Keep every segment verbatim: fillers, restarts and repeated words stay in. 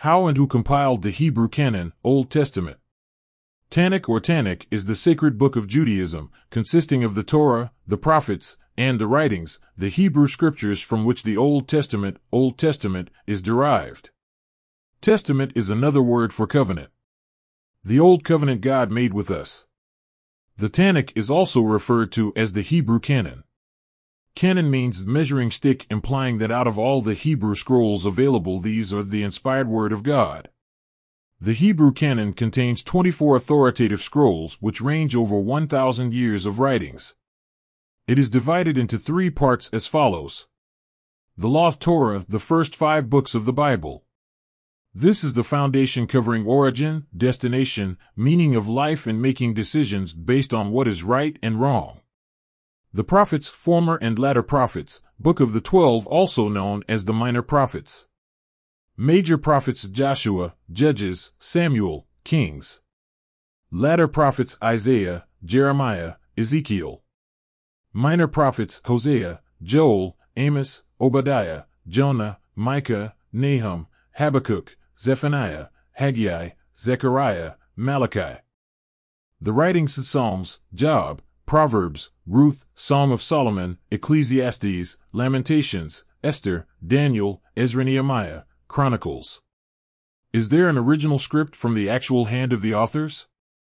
How and who compiled the Hebrew Canon, Old Testament? Tanakh or Tanakh is the sacred book of Judaism, consisting of the Torah, the prophets, and the writings, the Hebrew scriptures from which the Old Testament, Old Testament, is derived. Testament is another word for covenant. The Old Covenant God made with us. The Tanakh is also referred to as the Hebrew Canon. Canon means measuring stick, implying that out of all the Hebrew scrolls available, these are the inspired word of God. The Hebrew Canon contains twenty-four authoritative scrolls which range over one thousand years of writings. It is divided into three parts as follows. The Law of Torah, the first five books of the Bible. This is the foundation covering origin, destination, meaning of life, and making decisions based on what is right and wrong. The Prophets, former and latter prophets, Book of the Twelve, also known as the Minor Prophets. Major prophets: Joshua, Judges, Samuel, Kings. Latter prophets: Isaiah, Jeremiah, Ezekiel. Minor prophets: Hosea, Joel, Amos, Obadiah, Jonah, Micah, Nahum, Habakkuk, Zephaniah, Haggai, Zechariah, Malachi. The writings: Psalms, Job, Proverbs, Ruth, Song of Solomon, Ecclesiastes, Lamentations, Esther, Daniel, Ezra, Nehemiah, Chronicles. Is there an original script from the actual hand of the authors?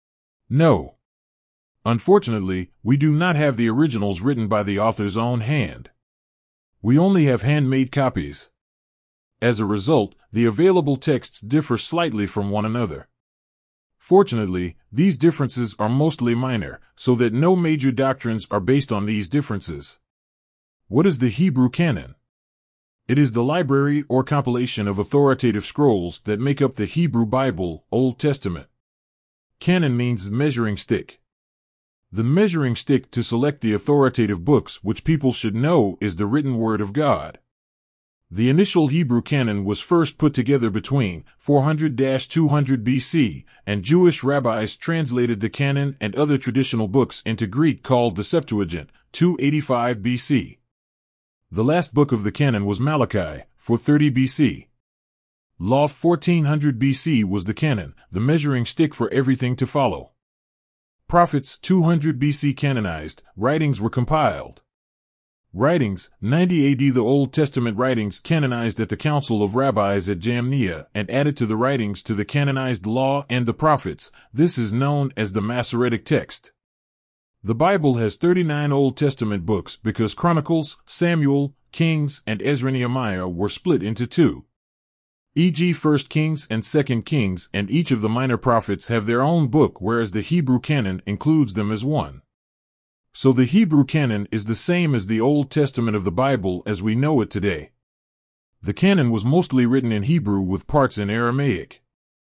No. Unfortunately, we do not have the originals written by the author's own hand. We only have handmade copies. As a result, the available texts differ slightly from one another. Fortunately, these differences are mostly minor, so that no major doctrines are based on these differences. What is the Hebrew Canon? It is the library or compilation of authoritative scrolls that make up the Hebrew Bible, Old Testament. Canon means measuring stick. The measuring stick to select the authoritative books which people should know is the written Word of God. The initial Hebrew canon was first put together between four hundred to two hundred B C, and Jewish rabbis translated the canon and other traditional books into Greek called the Septuagint, two eighty-five B C. The last book of the canon was Malachi, four thirty B C. Law, fourteen hundred B C was the canon, the measuring stick for everything to follow. Prophets, two hundred B C canonized, writings were compiled. Writings, ninety A D The Old Testament writings canonized at the Council of Rabbis at Jamnia and added to the writings to the canonized Law and the Prophets. This is known as the Masoretic text. The Bible has thirty-nine Old Testament books because Chronicles, Samuel, Kings, and Ezra Nehemiah were split into two. for example First Kings and Second Kings, and each of the minor prophets have their own book, whereas the Hebrew canon includes them as one. So the Hebrew canon is the same as the Old Testament of the Bible as we know it today. The canon was mostly written in Hebrew with parts in Aramaic.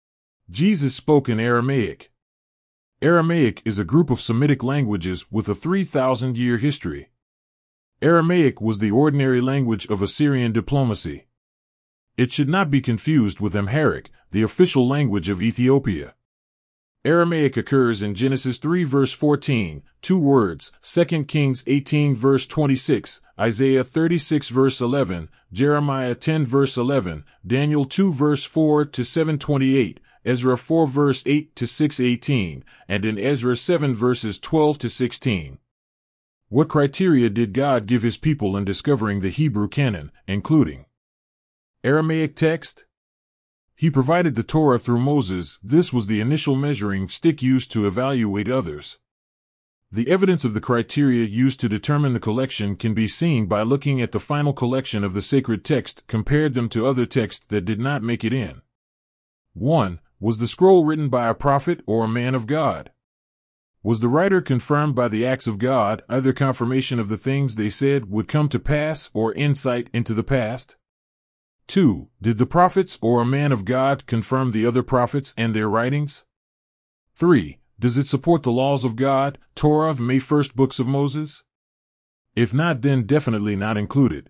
Jesus spoke in Aramaic. Aramaic is a group of Semitic languages with a three thousand year history. Aramaic was the ordinary language of Assyrian diplomacy. It should not be confused with Amharic, the official language of Ethiopia. Aramaic occurs in Genesis three verse fourteen, two words, Second Kings eighteen verse twenty-six, Isaiah thirty-six verse eleven, Jeremiah ten verse eleven, Daniel two verse four to seven twenty-eight, Ezra four verse eight to six eighteen, and in Ezra seven verses twelve to sixteen. What criteria did God give his people in discovering the Hebrew canon, including Aramaic text? He provided the Torah through Moses. This was the initial measuring stick used to evaluate others. The evidence of the criteria used to determine the collection can be seen by looking at the final collection of the sacred text, compared them to other texts that did not make it in. one. Was the scroll written by a prophet or a man of God? Was the writer confirmed by the acts of God, either confirmation of the things they said would come to pass or insight into the past? two. Did the prophets or a man of God confirm the other prophets and their writings? three. Does it support the laws of God, Torah, May first books of Moses? If not, then definitely not included.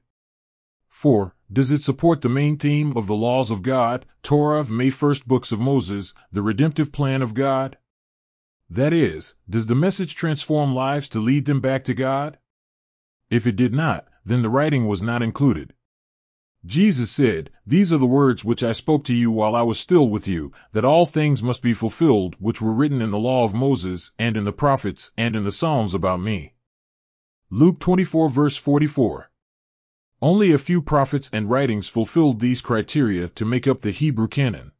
four. Does it support the main theme of the laws of God, Torah, May first books of Moses, the redemptive plan of God? That is, does the message transform lives to lead them back to God? If it did not, then the writing was not included. Jesus said, "These are the words which I spoke to you while I was still with you, that all things must be fulfilled which were written in the law of Moses, and in the prophets, and in the Psalms about me." Luke twenty-four verse forty-four. Only a few prophets and writings fulfilled these criteria to make up the Hebrew canon.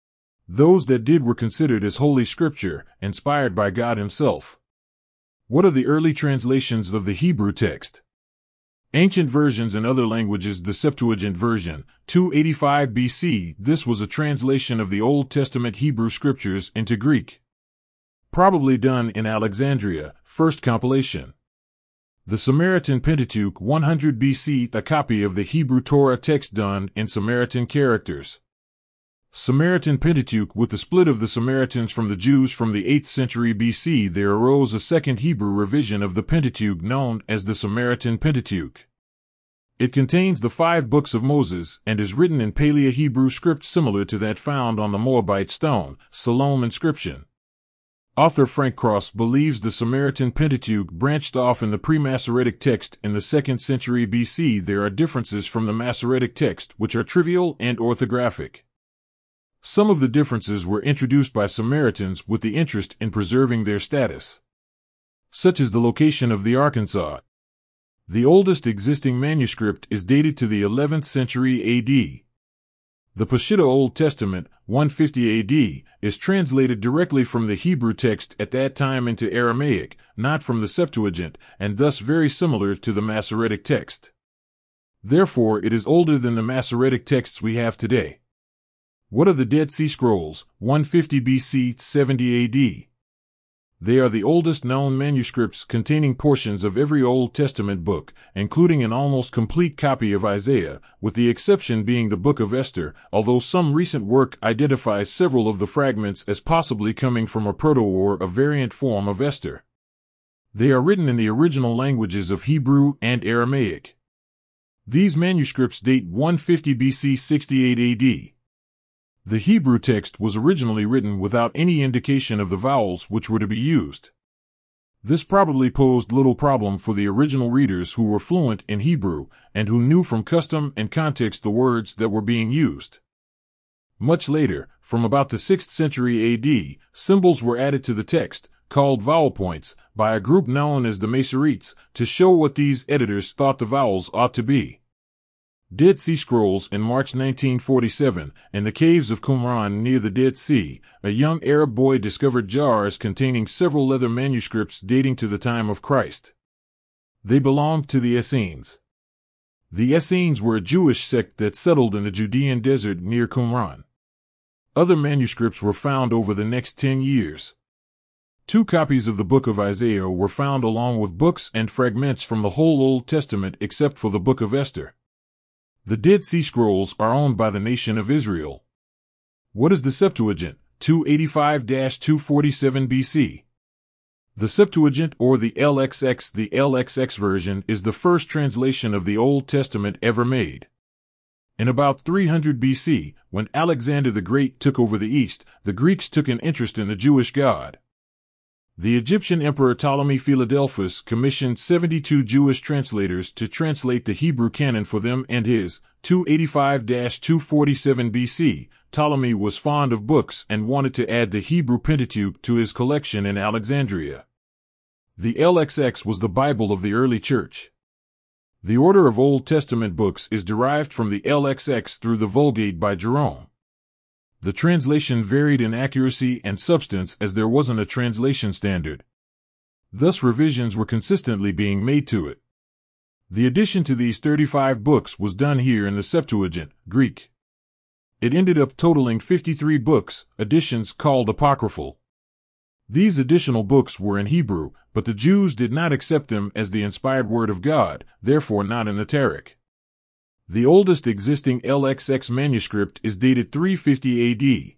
Those that did were considered as Holy Scripture, inspired by God Himself. What are the early translations of the Hebrew text? Ancient versions in other languages. The Septuagint version, two eighty-five B C. This was a translation of the Old Testament Hebrew scriptures into Greek. Probably done in Alexandria, first compilation. The Samaritan Pentateuch, one hundred B C. A copy of the Hebrew Torah text done in Samaritan characters. Samaritan Pentateuch. With the split of the Samaritans from the Jews from the eighth century B C, there arose a second Hebrew revision of the Pentateuch known as the Samaritan Pentateuch. It contains the five books of Moses and is written in Paleo-Hebrew script similar to that found on the Moabite stone, Siloam inscription. Author Frank Cross believes the Samaritan Pentateuch branched off in the pre-Masoretic text in the second century B C. There are differences from the Masoretic text which are trivial and orthographic. Some of the differences were introduced by Samaritans with the interest in preserving their status, such as the location of the Arkansas. The oldest existing manuscript is dated to the eleventh century A D. The Peshitta Old Testament, one fifty A D, is translated directly from the Hebrew text at that time into Aramaic, not from the Septuagint, and thus very similar to the Masoretic text. Therefore, it is older than the Masoretic texts we have today. What are the Dead Sea Scrolls, one fifty B C, seventy A D? They are the oldest known manuscripts containing portions of every Old Testament book, including an almost complete copy of Isaiah, with the exception being the Book of Esther, although some recent work identifies several of the fragments as possibly coming from a proto-or a variant form of Esther. They are written in the original languages of Hebrew and Aramaic. These manuscripts date one fifty B C, sixty-eight A D. The Hebrew text was originally written without any indication of the vowels which were to be used. This probably posed little problem for the original readers who were fluent in Hebrew and who knew from custom and context the words that were being used. Much later, from about the sixth century A D, symbols were added to the text, called vowel points, by a group known as the Masoretes, to show what these editors thought the vowels ought to be. Dead Sea Scrolls. In March nineteen forty-seven, in the caves of Qumran near the Dead Sea, a young Arab boy discovered jars containing several leather manuscripts dating to the time of Christ. They belonged to the Essenes. The Essenes were a Jewish sect that settled in the Judean desert near Qumran. Other manuscripts were found over the next ten years. Two copies of the Book of Isaiah were found along with books and fragments from the whole Old Testament except for the Book of Esther. The Dead Sea Scrolls are owned by the nation of Israel. What is the Septuagint, two eighty-five to two forty-seven B C? The Septuagint, or the L X X, the L X X version, is the first translation of the Old Testament ever made. In about three hundred B C, when Alexander the Great took over the East, the Greeks took an interest in the Jewish God. The Egyptian Emperor Ptolemy Philadelphus commissioned seventy-two Jewish translators to translate the Hebrew canon for them and his, two eighty-five to two forty-seven B C. Ptolemy was fond of books and wanted to add the Hebrew Pentateuch to his collection in Alexandria. The L X X was the Bible of the early church. The order of Old Testament books is derived from the L X X through the Vulgate by Jerome. The translation varied in accuracy and substance as there wasn't a translation standard. Thus revisions were consistently being made to it. The addition to these thirty-five books was done here in the Septuagint, Greek. It ended up totaling fifty-three books, additions called apocryphal. These additional books were in Hebrew, but the Jews did not accept them as the inspired word of God, therefore not in the Tarikh. The oldest existing L X X manuscript is dated three fifty A D.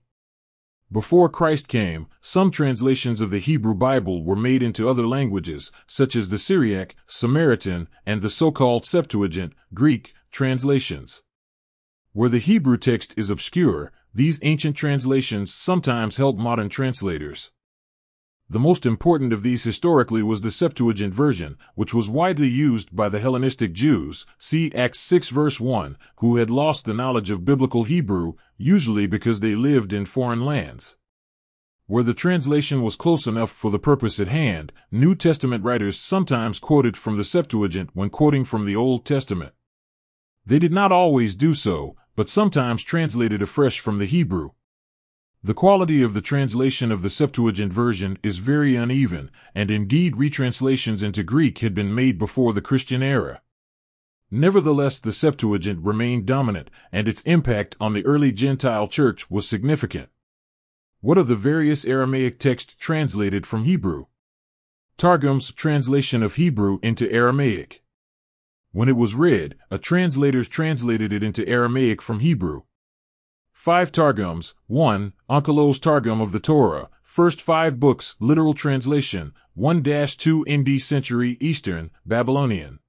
Before Christ came, some translations of the Hebrew Bible were made into other languages, such as the Syriac, Samaritan, and the so-called Septuagint, Greek, translations. Where the Hebrew text is obscure, these ancient translations sometimes help modern translators. The most important of these historically was the Septuagint version, which was widely used by the Hellenistic Jews, see Acts six verse one, who had lost the knowledge of biblical Hebrew, usually because they lived in foreign lands. Where the translation was close enough for the purpose at hand, New Testament writers sometimes quoted from the Septuagint when quoting from the Old Testament. They did not always do so, but sometimes translated afresh from the Hebrew. The quality of the translation of the Septuagint version is very uneven, and indeed retranslations into Greek had been made before the Christian era. Nevertheless, the Septuagint remained dominant, and its impact on the early Gentile church was significant. What are the various Aramaic texts translated from Hebrew? Targum's translation of Hebrew into Aramaic. When it was read, a translator translated it into Aramaic from Hebrew. Five Targums. one. Onkelos Targum of the Torah, first five books, literal translation, one to two N D century Eastern, Babylonian.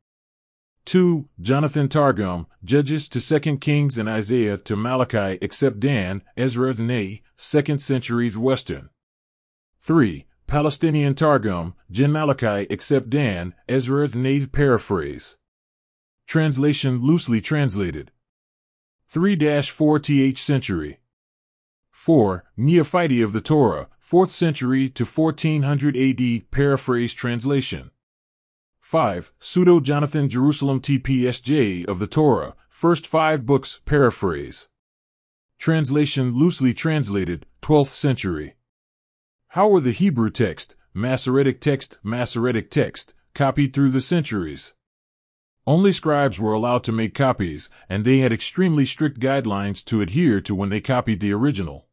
two. Jonathan Targum, Judges to Second Kings and Isaiah to Malachi except Dan, Ezra Nay, second century Western. three. Palestinian Targum, Gen Malachi except Dan, Ezra Nay paraphrase. Translation loosely translated. three to fourth century. four. Neophyte of the Torah, fourth century to fourteen hundred A D paraphrase translation. five. Pseudo-Jonathan Jerusalem T P S J of the Torah, first five books paraphrase. Translation loosely translated, twelfth century. How were the Hebrew text, Masoretic text, Masoretic text, copied through the centuries? Only scribes were allowed to make copies, and they had extremely strict guidelines to adhere to when they copied the original.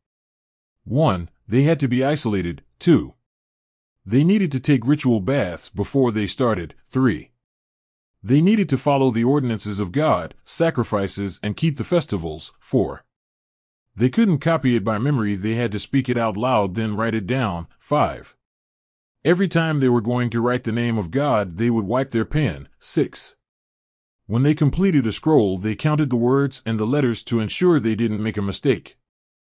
one. They had to be isolated. two. They needed to take ritual baths before they started. three. They needed to follow the ordinances of God, sacrifices, and keep the festivals. four. They couldn't copy it by memory, they had to speak it out loud, then write it down. five. Every time they were going to write the name of God, they would wipe their pen. six. When they completed a scroll, they counted the words and the letters to ensure they didn't make a mistake.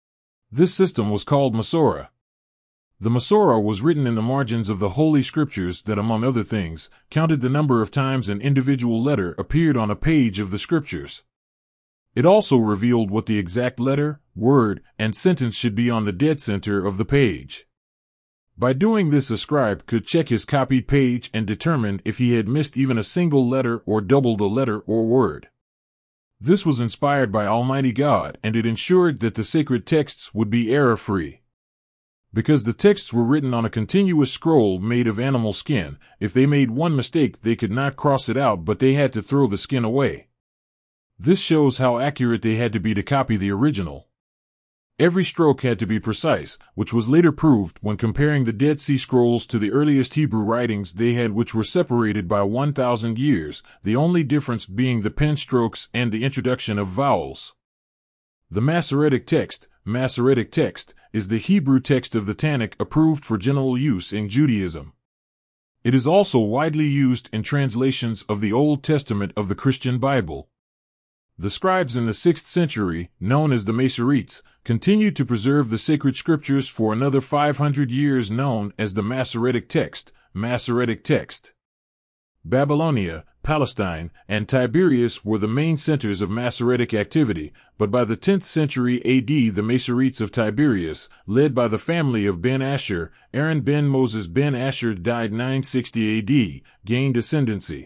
This system was called Masorah. The Masorah was written in the margins of the Holy Scriptures that, among other things, counted the number of times an individual letter appeared on a page of the Scriptures. It also revealed what the exact letter, word, and sentence should be on the dead center of the page. By doing this, a scribe could check his copied page and determine if he had missed even a single letter or doubled a letter or word. This was inspired by Almighty God, and it ensured that the sacred texts would be error-free. Because the texts were written on a continuous scroll made of animal skin, if they made one mistake, they could not cross it out, but they had to throw the skin away. This shows how accurate they had to be to copy the original. Every stroke had to be precise, which was later proved when comparing the Dead Sea Scrolls to the earliest Hebrew writings they had, which were separated by one thousand years, the only difference being the pen strokes and the introduction of vowels. The Masoretic text, Masoretic text, is the Hebrew text of the Tanakh approved for general use in Judaism. It is also widely used in translations of the Old Testament of the Christian Bible. The scribes in the sixth century, known as the Masoretes, continued to preserve the sacred scriptures for another five hundred years, known as the Masoretic text, Masoretic text. Babylonia, Palestine, and Tiberias were the main centers of Masoretic activity, but by the tenth century A D the Masoretes of Tiberias, led by the family of Ben Asher, Aaron ben Moses ben Asher died nine sixty A D, gained ascendancy.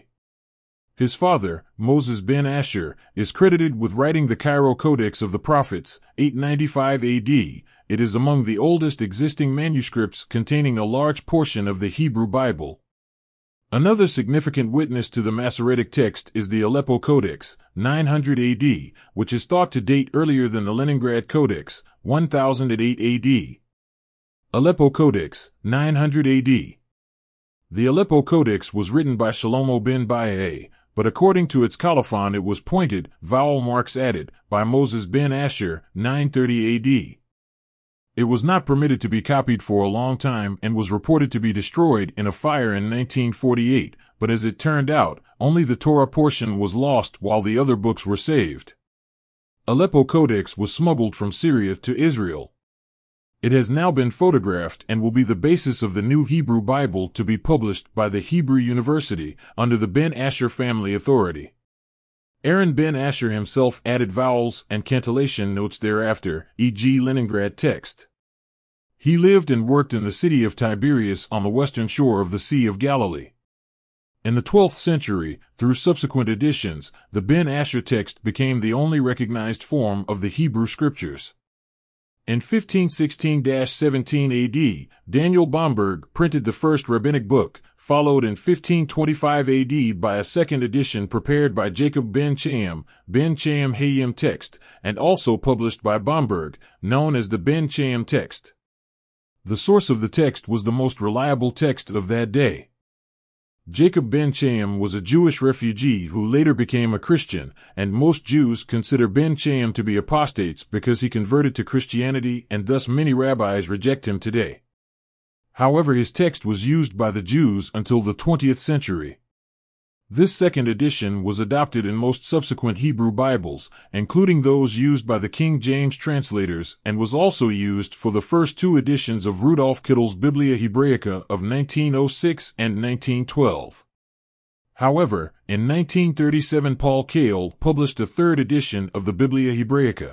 His father, Moses ben Asher, is credited with writing the Cairo Codex of the Prophets, eight ninety-five A D. It is among the oldest existing manuscripts containing a large portion of the Hebrew Bible. Another significant witness to the Masoretic text is the Aleppo Codex, nine hundred A D, which is thought to date earlier than the Leningrad Codex, one thousand eight A D. Aleppo Codex, nine hundred A D. The Aleppo Codex was written by Shlomo ben Baye, but according to its colophon it was pointed, vowel marks added, by Moses ben Asher, nine thirty A D. It was not permitted to be copied for a long time and was reported to be destroyed in a fire in nineteen forty-eight, but as it turned out, only the Torah portion was lost while the other books were saved. Aleppo Codex was smuggled from Syria to Israel. It has now been photographed and will be the basis of the new Hebrew Bible to be published by the Hebrew University under the Ben Asher family authority. Aaron Ben Asher himself added vowels and cantillation notes thereafter, for example Leningrad text. He lived and worked in the city of Tiberias on the western shore of the Sea of Galilee. In the twelfth century, through subsequent editions, the Ben Asher text became the only recognized form of the Hebrew Scriptures. In fifteen sixteen to seventeen A D, Daniel Bomberg printed the first rabbinic book, followed in fifteen twenty-five A D by a second edition prepared by Jacob ben Chaim, Ben Chaim Hayim text, and also published by Bomberg, known as the Ben Chaim text. The source of the text was the most reliable text of that day. Jacob ben Chaim was a Jewish refugee who later became a Christian, and most Jews consider ben Chaim to be apostates because he converted to Christianity, and thus many rabbis reject him today. However, his text was used by the Jews until the twentieth century. This second edition was adopted in most subsequent Hebrew Bibles, including those used by the King James translators, and was also used for the first two editions of Rudolf Kittle's Biblia Hebraica of nineteen oh six and nineteen twelve. However, in nineteen thirty-seven Paul Kail published a third edition of the Biblia Hebraica.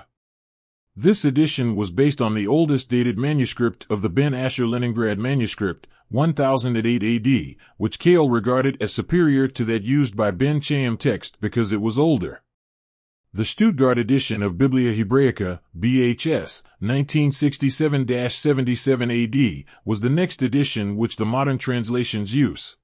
This edition was based on the oldest dated manuscript of the Ben Asher Leningrad manuscript, one thousand eight A D, which Kail regarded as superior to that used by Ben Chaim text because it was older. The Stuttgart edition of Biblia Hebraica, B H S, nineteen sixty-seven to seventy-seven A D, was the next edition which the modern translations use.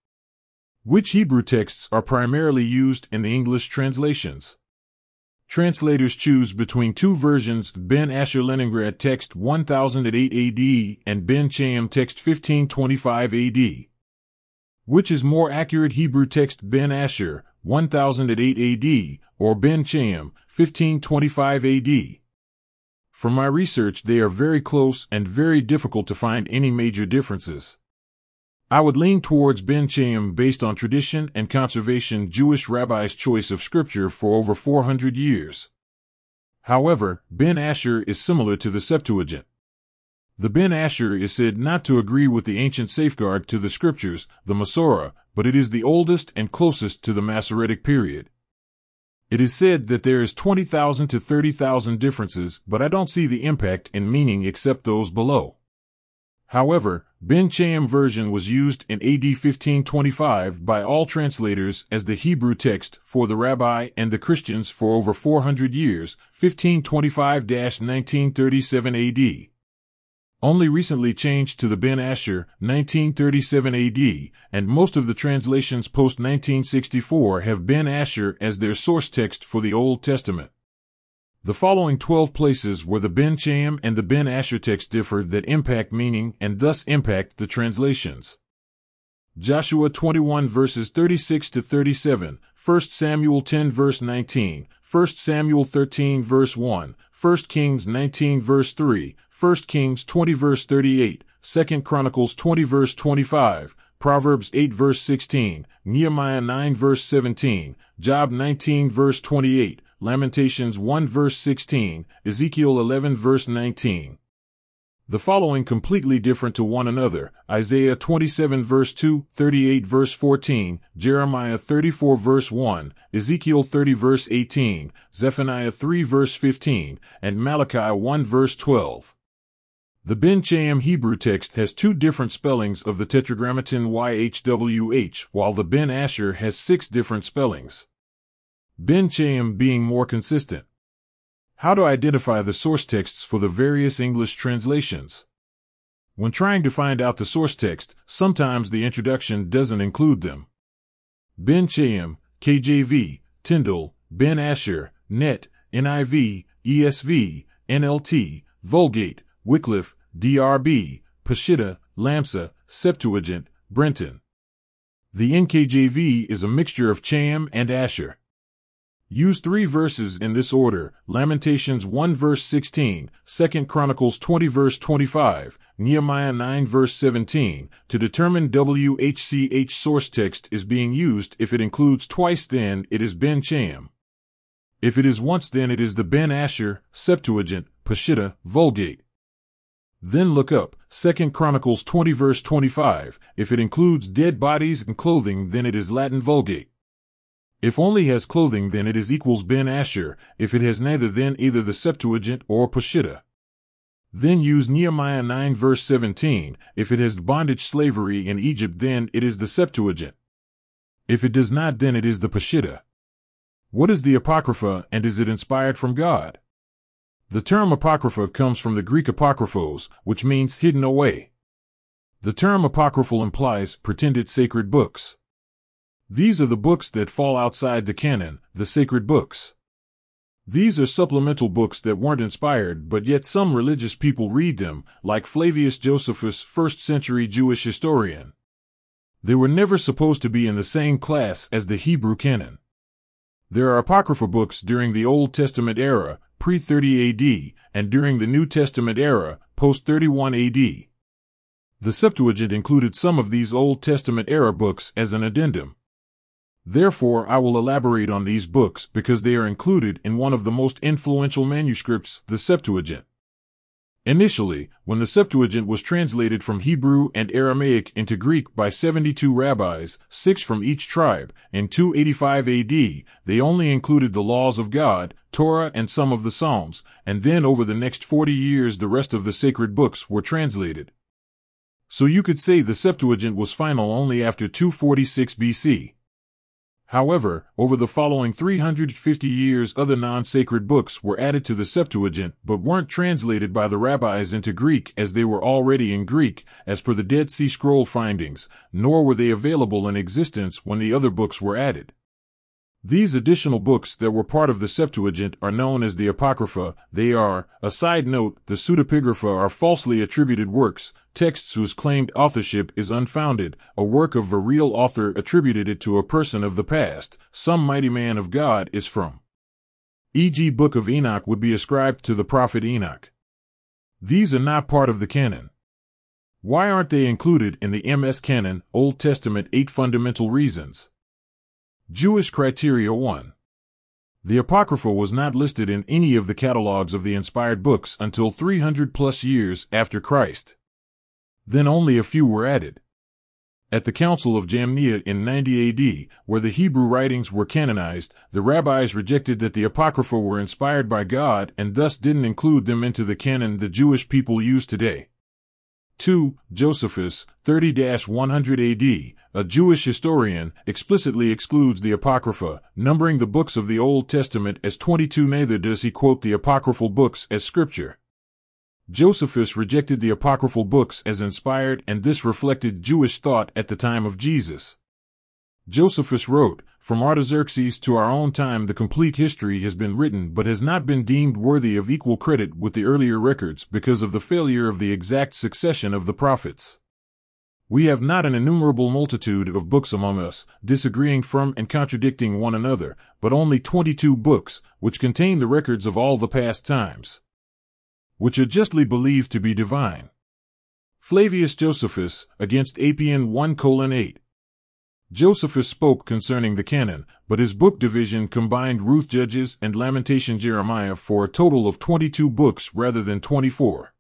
Which Hebrew texts are primarily used in the English translations? Translators choose between two versions, Ben Asher Leningrad text one thousand eight A D and Ben Chaim text fifteen twenty-five A D. Which is more accurate, Hebrew text Ben Asher one thousand eight A D or Ben Chaim fifteen twenty-five A D? From my research, they are very close and very difficult to find any major differences. I would lean towards Ben Chaim based on tradition and conservation, Jewish rabbis' choice of scripture for over four hundred years. However, Ben Asher is similar to the Septuagint. The Ben Asher is said not to agree with the ancient safeguard to the scriptures, the Masorah, but it is the oldest and closest to the Masoretic period. It is said that there is twenty thousand to thirty thousand differences, but I don't see the impact in meaning except those below. However, Ben Chaim version was used in A D fifteen twenty-five by all translators as the Hebrew text for the rabbi and the Christians for over four hundred years, fifteen twenty-five to nineteen thirty-seven A D. Only recently changed to the Ben Asher, nineteen thirty-seven A D, and most of the translations post nineteen sixty-four have Ben Asher as their source text for the Old Testament. The following twelve places where the Ben Chaim and the Ben Asher text differ that impact meaning and thus impact the translations. Joshua twenty-one verses thirty-six to thirty-seven, First Samuel ten verse nineteen, First Samuel thirteen verse one, First Kings nineteen verse three, First Kings twenty verse thirty-eight, Second Chronicles twenty verse twenty-five, Proverbs eight verse sixteen, Nehemiah nine verse seventeen, Job nineteen verse twenty-eight, Lamentations one verse sixteen, Ezekiel eleven verse nineteen. The following completely different to one another: Isaiah twenty-seven verse two, thirty-eight verse fourteen, Jeremiah thirty-four verse one, Ezekiel thirty verse eighteen, Zephaniah three verse fifteen, and Malachi one verse twelve. The Ben Chaim Hebrew text has two different spellings of the Tetragrammaton Y H W H, while the Ben Asher has six different spellings. Ben Chaim being more consistent. How to identify the source texts for the various English translations? When trying to find out the source text, sometimes the introduction doesn't include them. Ben Chaim, K J V, Tyndale, Ben Asher, Net, N I V, E S V, N L T, Vulgate, Wycliffe, D R B, Peshitta, Lamsa, Septuagint, Brenton. The N K J V is a mixture of Chaim and Asher. Use three verses in this order: Lamentations one verse sixteen, Second Chronicles twenty verse twenty-five, Nehemiah nine verse seventeen, to determine which source text is being used. If it includes twice, then it is Ben Chaim. If it is once, then it is the Ben Asher, Septuagint, Peshitta, Vulgate. Then look up Second Chronicles twenty verse twenty-five. If it includes dead bodies and clothing, then it is Latin Vulgate. If only has clothing, then it is equals Ben Asher. If it has neither, then either the Septuagint or Peshitta. Then use Nehemiah nine verse seventeen. If it has bondage slavery in Egypt, then it is the Septuagint. If it does not, then it is the Peshitta. What is the Apocrypha, and is it inspired from God? The term Apocrypha comes from the Greek apokryphos, which means hidden away. The term apocryphal implies pretended sacred books. These are the books that fall outside the canon, the sacred books. These are supplemental books that weren't inspired, but yet some religious people read them, like Flavius Josephus, first century Jewish historian. They were never supposed to be in the same class as the Hebrew canon. There are Apocrypha books during the Old Testament era, pre thirty A D, and during the New Testament era, post thirty-one A D. The Septuagint included some of these Old Testament era books as an addendum. Therefore, I will elaborate on these books because they are included in one of the most influential manuscripts, the Septuagint. Initially, when the Septuagint was translated from Hebrew and Aramaic into Greek by seventy-two rabbis, six from each tribe, in two eighty-five A D, they only included the laws of God, Torah, and some of the Psalms, and then over the next forty years the rest of the sacred books were translated. So you could say the Septuagint was final only after two forty-six B C. However, over the following three hundred fifty years other non-sacred books were added to the Septuagint but weren't translated by the rabbis into Greek as they were already in Greek, as per the Dead Sea Scroll findings, nor were they available in existence when the other books were added. These additional books that were part of the Septuagint are known as the Apocrypha. They are, a side note, the pseudepigrapha are falsely attributed works, texts whose claimed authorship is unfounded, a work of a real author attributed it to a person of the past, some mighty man of God is from. for example Book of Enoch would be ascribed to the prophet Enoch. These are not part of the canon. Why aren't they included in the M S Canon, Old Testament? Eight fundamental reasons. Jewish criteria. one. The Apocrypha was not listed in any of the catalogs of the inspired books until three hundred plus years after Christ. Then only a few were added. At the Council of Jamnia in ninety A D, where the Hebrew writings were canonized, the rabbis rejected that the Apocrypha were inspired by God and thus didn't include them into the canon the Jewish people use today. two. Josephus, thirty to one hundred A D, a Jewish historian, explicitly excludes the Apocrypha, numbering the books of the Old Testament as twenty-two. Neither does he quote the apocryphal books as scripture. Josephus rejected the apocryphal books as inspired, and this reflected Jewish thought at the time of Jesus. Josephus wrote, "From Artaxerxes to our own time the complete history has been written but has not been deemed worthy of equal credit with the earlier records because of the failure of the exact succession of the prophets. We have not an innumerable multitude of books among us, disagreeing from and contradicting one another, but only twenty-two books, which contain the records of all the past times, which are justly believed to be divine." Flavius Josephus, against Appian one colon eight. Josephus spoke concerning the canon, but his book division combined Ruth Judges and Lamentation Jeremiah for a total of twenty-two books rather than twenty-four.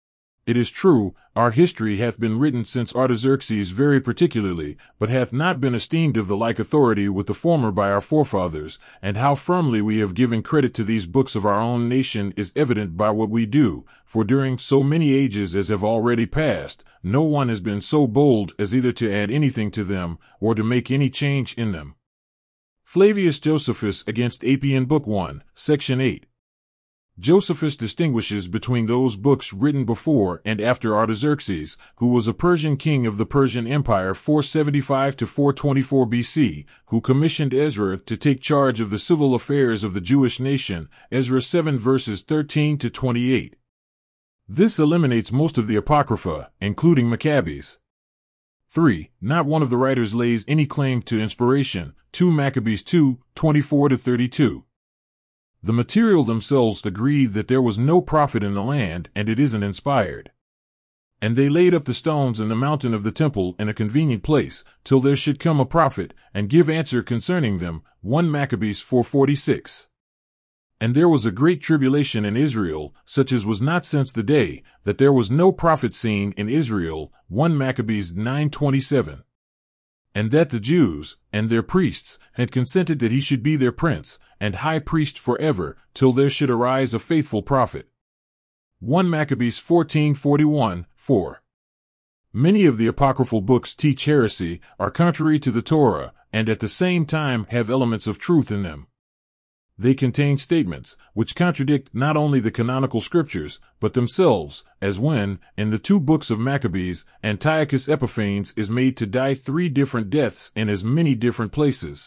It is true, our history hath been written since Artaxerxes very particularly, but hath not been esteemed of the like authority with the former by our forefathers, and how firmly we have given credit to these books of our own nation is evident by what we do, for during so many ages as have already passed, no one has been so bold as either to add anything to them, or to make any change in them. Flavius Josephus against Appian Book one, Section eight. Josephus distinguishes between those books written before and after Artaxerxes, who was a Persian king of the Persian Empire four seventy-five to four twenty-four B C, who commissioned Ezra to take charge of the civil affairs of the Jewish nation, Ezra seven verses thirteen to twenty-eight. This eliminates most of the Apocrypha, including Maccabees. three. Not one of the writers lays any claim to inspiration, two Maccabees two, twenty-four to thirty-two. The material themselves agree that there was no prophet in the land and it isn't inspired. And they laid up the stones in the mountain of the temple in a convenient place, till there should come a prophet, and give answer concerning them, one Maccabees four forty-six. And there was a great tribulation in Israel, such as was not since the day that there was no prophet seen in Israel. First Maccabees nine twenty-seven. And that the Jews, and their priests, had consented that he should be their prince, and high priest forever, till there should arise a faithful prophet. First Maccabees fourteen forty-one, four. Many of the apocryphal books teach heresy, are contrary to the Torah, and at the same time have elements of truth in them. They contain statements which contradict not only the canonical scriptures, but themselves, as when, in the two books of Maccabees, Antiochus Epiphanes is made to die three different deaths in as many different places.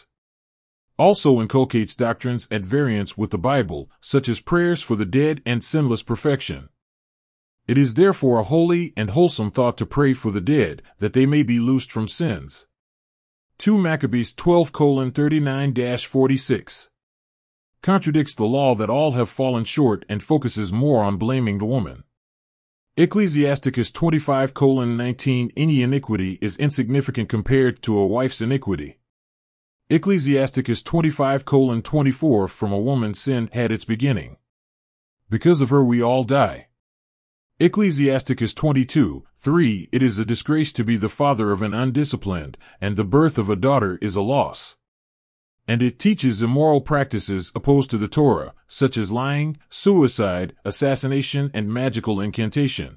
Also inculcates doctrines at variance with the Bible, such as prayers for the dead and sinless perfection. It is therefore a holy and wholesome thought to pray for the dead, that they may be loosed from sins. Second Maccabees twelve thirty-nine to forty-six. Contradicts the law that all have fallen short and focuses more on blaming the woman. Ecclesiasticus twenty-five nineteen. Any iniquity is insignificant compared to a wife's iniquity. Ecclesiasticus twenty-five twenty-four. From a woman's sin had its beginning. Because of her we all die. Ecclesiasticus twenty-two three. It is a disgrace to be the father of an undisciplined, and the birth of a daughter is a loss. And it teaches immoral practices opposed to the Torah, such as lying, suicide, assassination, and magical incantation.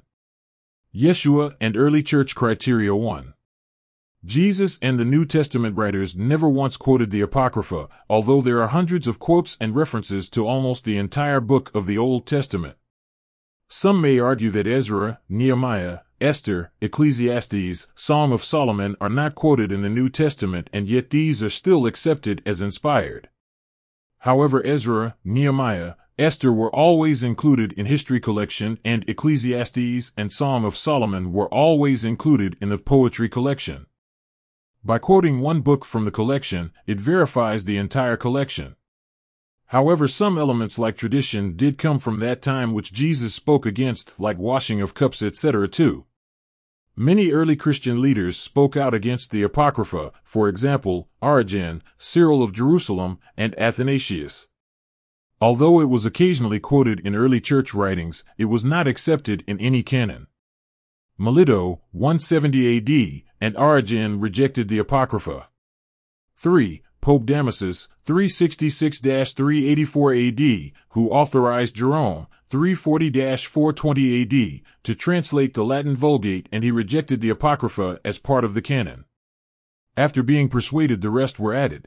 Yeshua and Early Church Criteria one. Jesus and the New Testament writers never once quoted the Apocrypha, although there are hundreds of quotes and references to almost the entire book of the Old Testament. Some may argue that Ezra, Nehemiah, Esther, Ecclesiastes, Song of Solomon are not quoted in the New Testament, and yet these are still accepted as inspired. However, Ezra, Nehemiah, Esther were always included in History Collection, and Ecclesiastes and Song of Solomon were always included in the Poetry Collection. By quoting one book from the collection, it verifies the entire collection. However, some elements like tradition did come from that time which Jesus spoke against, like washing of cups, et cetera too. Many early Christian leaders spoke out against the Apocrypha, for example, Origen, Cyril of Jerusalem, and Athanasius. Although it was occasionally quoted in early church writings, it was not accepted in any canon. Melito, one seventy A D, and Origen rejected the Apocrypha. three. Pope Damasus, three sixty-six to three eighty-four A D, who authorized Jerome, three forty to four twenty A D, to translate the Latin Vulgate, and he rejected the Apocrypha as part of the canon. After being persuaded, the rest were added.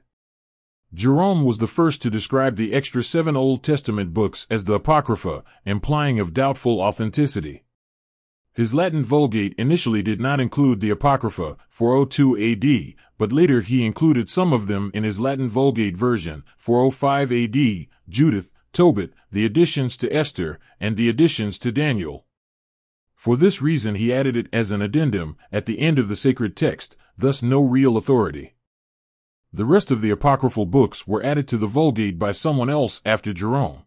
Jerome was the first to describe the extra seven Old Testament books as the Apocrypha, implying of doubtful authenticity. His Latin Vulgate initially did not include the Apocrypha, four oh two A D, but later he included some of them in his Latin Vulgate version, four oh five A D, Judith, Tobit, the additions to Esther, and the additions to Daniel. For this reason he added it as an addendum at the end of the sacred text, thus no real authority. The rest of the apocryphal books were added to the Vulgate by someone else after Jerome.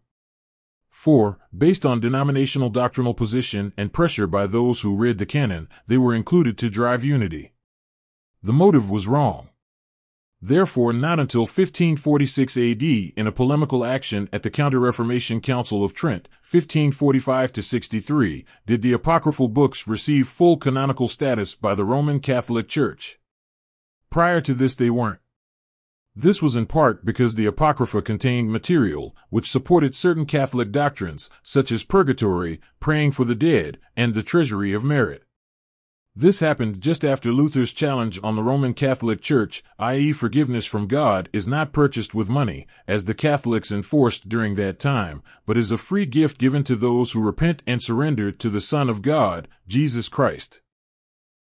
four. Based on denominational doctrinal position and pressure by those who read the canon, they were included to drive unity. The motive was wrong. Therefore, not until fifteen forty-six A D, in a polemical action at the Counter-Reformation Council of Trent, fifteen forty-five to sixty-three, did the apocryphal books receive full canonical status by the Roman Catholic Church. Prior to this they weren't. This was in part because the Apocrypha contained material which supported certain Catholic doctrines, such as purgatory, praying for the dead, and the treasury of merit. This happened just after Luther's challenge on the Roman Catholic Church, that is forgiveness from God is not purchased with money, as the Catholics enforced during that time, but is a free gift given to those who repent and surrender to the Son of God, Jesus Christ.